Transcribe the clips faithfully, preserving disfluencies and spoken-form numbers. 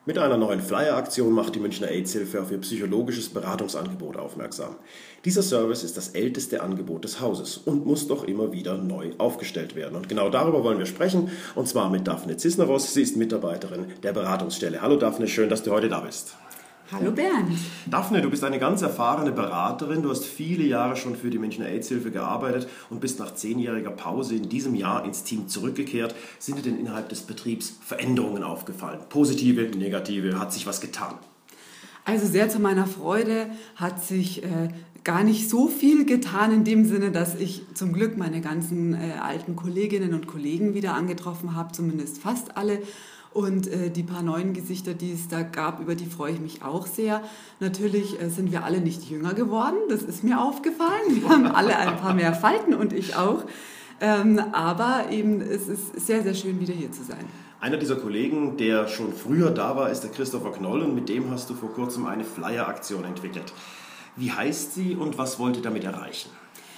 Mit einer neuen Flyer-Aktion macht die Münchner AIDS-Hilfe auf ihr psychologisches Beratungsangebot aufmerksam. Dieser Service ist das älteste Angebot des Hauses und muss doch immer wieder neu aufgestellt werden. Und genau darüber wollen wir sprechen, und zwar mit Daphne Cisneros. Sie ist Mitarbeiterin der Beratungsstelle. Hallo Daphne, schön, dass du heute da bist. Hallo Bernd. Daphne, du bist eine ganz erfahrene Beraterin. Du hast viele Jahre schon für die Münchner AIDS-Hilfe gearbeitet und bist nach zehnjähriger Pause in diesem Jahr ins Team zurückgekehrt. Sind dir denn innerhalb des Betriebs Veränderungen aufgefallen? Positive, negative? Hat sich was getan? Also sehr zu meiner Freude hat sich äh, gar nicht so viel getan in dem Sinne, dass ich zum Glück meine ganzen äh, alten Kolleginnen und Kollegen wieder angetroffen habe, zumindest fast alle. Und äh, die paar neuen Gesichter, die es da gab, über die freue ich mich auch sehr. Natürlich äh, sind wir alle nicht jünger geworden, das ist mir aufgefallen. Wir haben alle ein paar mehr Falten und ich auch. Ähm, aber eben, es ist sehr, sehr schön, wieder hier zu sein. Einer dieser Kollegen, der schon früher da war, ist der Christopher Knoll, und mit dem hast du vor kurzem eine Flyer-Aktion entwickelt. Wie heißt sie und was wollt ihr damit erreichen?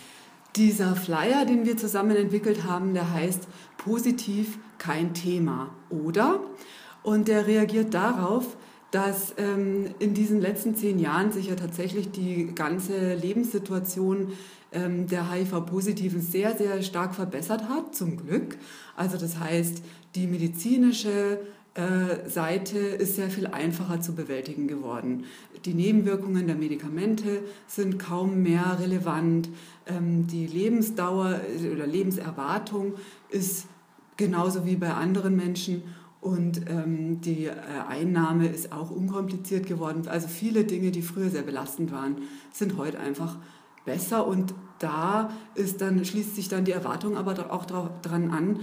Dieser Flyer, den wir zusammen entwickelt haben, der heißt Positiv kein Thema, oder? Und der reagiert darauf, dass ähm, in diesen letzten zehn Jahren sich ja tatsächlich die ganze Lebenssituation ähm, der H I V-Positiven sehr, sehr stark verbessert hat, zum Glück. Also das heißt, die medizinische äh, Seite ist sehr viel einfacher zu bewältigen geworden. Die Nebenwirkungen der Medikamente sind kaum mehr relevant. Ähm, die Lebensdauer oder Lebenserwartung ist genauso wie bei anderen Menschen. Und ähm, die äh, Einnahme ist auch unkompliziert geworden. Also viele Dinge, die früher sehr belastend waren, sind heute einfach besser. Und da ist dann, schließt sich dann die Erwartung aber auch daran an,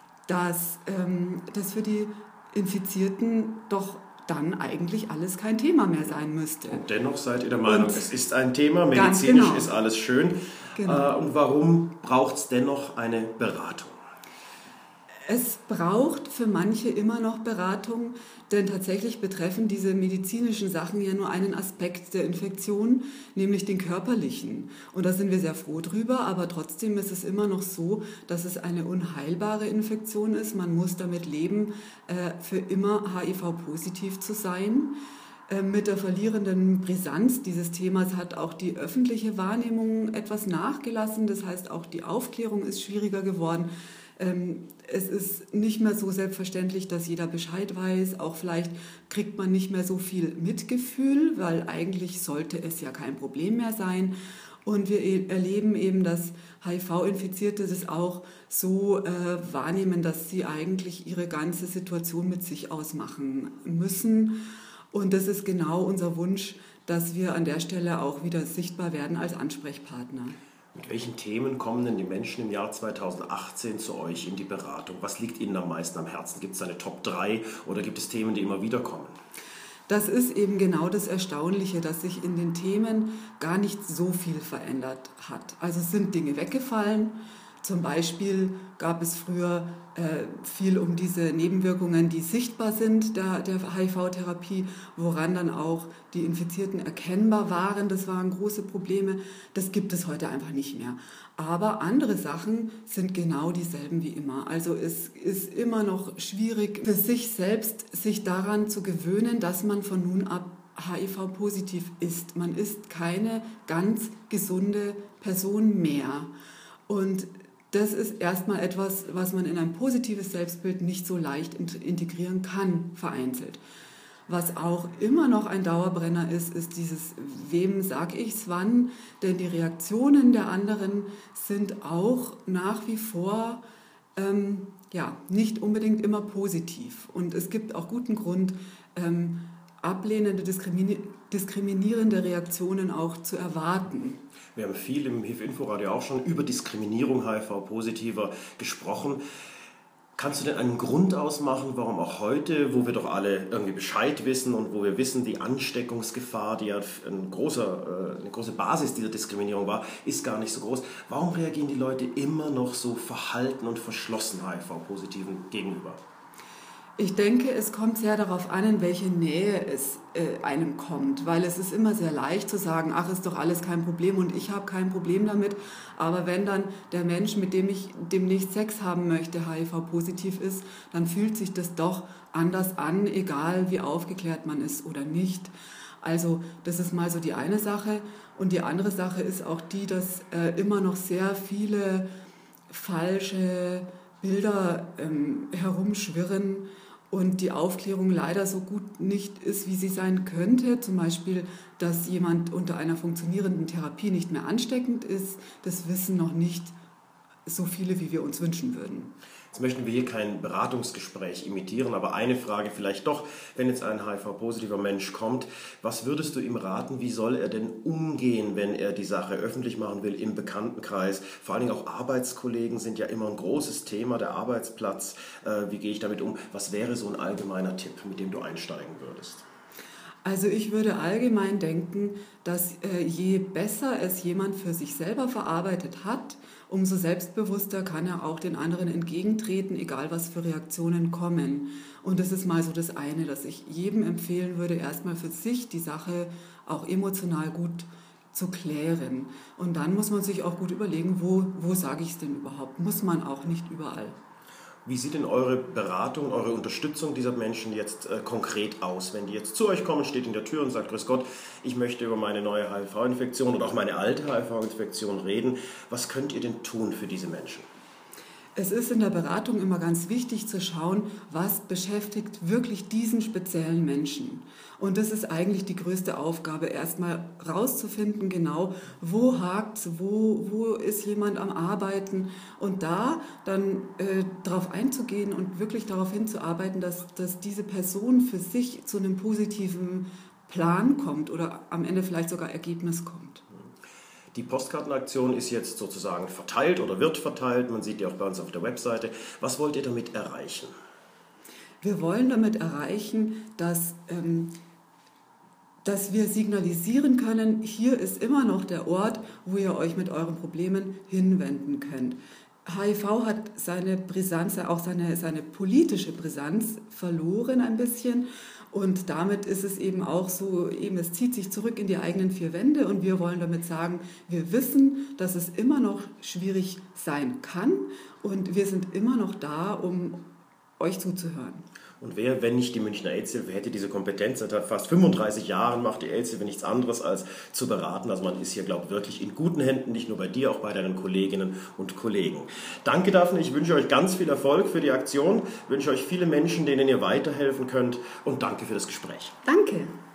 dass ähm, das für die Infizierten doch dann eigentlich alles kein Thema mehr sein müsste. Und dennoch seid ihr der Meinung, und es ist ein Thema, medizinisch genau. Ist alles schön. Genau. Äh, und warum braucht es dennoch eine Beratung? Es braucht für manche immer noch Beratung, denn tatsächlich betreffen diese medizinischen Sachen ja nur einen Aspekt der Infektion, nämlich den körperlichen. Und da sind wir sehr froh drüber, aber trotzdem ist es immer noch so, dass es eine unheilbare Infektion ist. Man muss damit leben, für immer H I V-positiv zu sein. Mit der verlierenden Brisanz dieses Themas hat auch die öffentliche Wahrnehmung etwas nachgelassen. Das heißt, auch die Aufklärung ist schwieriger geworden. Es ist nicht mehr so selbstverständlich, dass jeder Bescheid weiß. Auch vielleicht kriegt man nicht mehr so viel Mitgefühl, weil eigentlich sollte es ja kein Problem mehr sein. Und wir erleben eben, dass H I V-Infizierte das auch so äh, wahrnehmen, dass sie eigentlich ihre ganze Situation mit sich ausmachen müssen. Und das ist genau unser Wunsch, dass wir an der Stelle auch wieder sichtbar werden als Ansprechpartner. Mit welchen Themen kommen denn die Menschen im Jahr zweitausendachtzehn zu euch in die Beratung? Was liegt ihnen am meisten am Herzen? Gibt es eine Top drei oder gibt es Themen, die immer wieder kommen? Das ist eben genau das Erstaunliche, dass sich in den Themen gar nicht so viel verändert hat. Also es sind Dinge weggefallen. Zum Beispiel gab es früher äh, viel um diese Nebenwirkungen, die sichtbar sind der, der H I V-Therapie, woran dann auch die Infizierten erkennbar waren. Das waren große Probleme. Das gibt es heute einfach nicht mehr. Aber andere Sachen sind genau dieselben wie immer. Also es ist immer noch schwierig für sich selbst, sich daran zu gewöhnen, dass man von nun ab H I V-positiv ist. Man ist keine ganz gesunde Person mehr. Und das ist erstmal etwas, was man in ein positives Selbstbild nicht so leicht integrieren kann, vereinzelt. Was auch immer noch ein Dauerbrenner ist, ist dieses wem sag ich's wann, denn die Reaktionen der anderen sind auch nach wie vor ähm, ja, nicht unbedingt immer positiv. Und es gibt auch guten Grund, ähm, ablehnende, diskriminierende Reaktionen auch zu erwarten. Wir haben viel im H I V-Inforadio auch schon über Diskriminierung H I V-Positiver gesprochen. Kannst du denn einen Grund ausmachen, warum auch heute, wo wir doch alle irgendwie Bescheid wissen und wo wir wissen, die Ansteckungsgefahr, die ja ein großer, eine große Basis dieser Diskriminierung war, ist gar nicht so groß. Warum reagieren die Leute immer noch so verhalten und verschlossen H I V-Positiven gegenüber? Ich denke, es kommt sehr darauf an, in welche Nähe es äh, einem kommt, weil es ist immer sehr leicht zu sagen, ach, ist doch alles kein Problem und ich habe kein Problem damit. Aber wenn dann der Mensch, mit dem ich demnächst Sex haben möchte, H I V-positiv ist, dann fühlt sich das doch anders an, egal wie aufgeklärt man ist oder nicht. Also das ist mal so die eine Sache. Und die andere Sache ist auch die, dass äh, immer noch sehr viele falsche Bilder ähm, herumschwirren und die Aufklärung leider so gut nicht ist, wie sie sein könnte. Zum Beispiel, dass jemand unter einer funktionierenden Therapie nicht mehr ansteckend ist. Das wissen noch nicht so viele, wie wir uns wünschen würden. Jetzt möchten wir hier kein Beratungsgespräch imitieren, aber eine Frage vielleicht doch, wenn jetzt ein H I V-positiver Mensch kommt, was würdest du ihm raten, wie soll er denn umgehen, wenn er die Sache öffentlich machen will im Bekanntenkreis? Vor allen Dingen auch Arbeitskollegen sind ja immer ein großes Thema, der Arbeitsplatz. Äh, wie gehe ich damit um? Was wäre so ein allgemeiner Tipp, mit dem du einsteigen würdest? Also ich würde allgemein denken, dass äh, je besser es jemand für sich selber verarbeitet hat, umso selbstbewusster kann er auch den anderen entgegentreten, egal was für Reaktionen kommen. Und das ist mal so das eine, dass ich jedem empfehlen würde, erstmal für sich die Sache auch emotional gut zu klären. Und dann muss man sich auch gut überlegen, wo, wo sage ich es denn überhaupt? Muss man auch nicht überall. Wie sieht denn eure Beratung, eure Unterstützung dieser Menschen jetzt äh, konkret aus? Wenn die jetzt zu euch kommen, steht in der Tür und sagt, grüß Gott, ich möchte über meine neue H I V-Infektion oder auch meine alte H I V-Infektion reden. Was könnt ihr denn tun für diese Menschen? Es ist in der Beratung immer ganz wichtig zu schauen, was beschäftigt wirklich diesen speziellen Menschen. Und das ist eigentlich die größte Aufgabe, erstmal rauszufinden, genau, wo hakt's, wo, wo ist jemand am Arbeiten und da dann äh, darauf einzugehen und wirklich darauf hinzuarbeiten, dass, dass diese Person für sich zu einem positiven Plan kommt oder am Ende vielleicht sogar Ergebnis kommt. Die Postkartenaktion ist jetzt sozusagen verteilt oder wird verteilt. Man sieht die auch bei uns auf der Webseite. Was wollt ihr damit erreichen? Wir wollen damit erreichen, dass, ähm, dass wir signalisieren können, hier ist immer noch der Ort, wo ihr euch mit euren Problemen hinwenden könnt. H I V hat seine Brisanz, auch seine, seine politische Brisanz verloren ein bisschen. Und damit ist es eben auch so, eben es zieht sich zurück in die eigenen vier Wände und wir wollen damit sagen, wir wissen, dass es immer noch schwierig sein kann und wir sind immer noch da, um euch zuzuhören. Und wer, wenn nicht die Münchner AIDS-Hilfe, hätte diese Kompetenz? Seit fast fünfunddreißig Jahren macht die AIDS-Hilfe nichts anderes als zu beraten. Also man ist hier, glaube ich, wirklich in guten Händen, nicht nur bei dir, auch bei deinen Kolleginnen und Kollegen. Danke, Daphne. Ich wünsche euch ganz viel Erfolg für die Aktion, wünsche euch viele Menschen, denen ihr weiterhelfen könnt und danke für das Gespräch. Danke.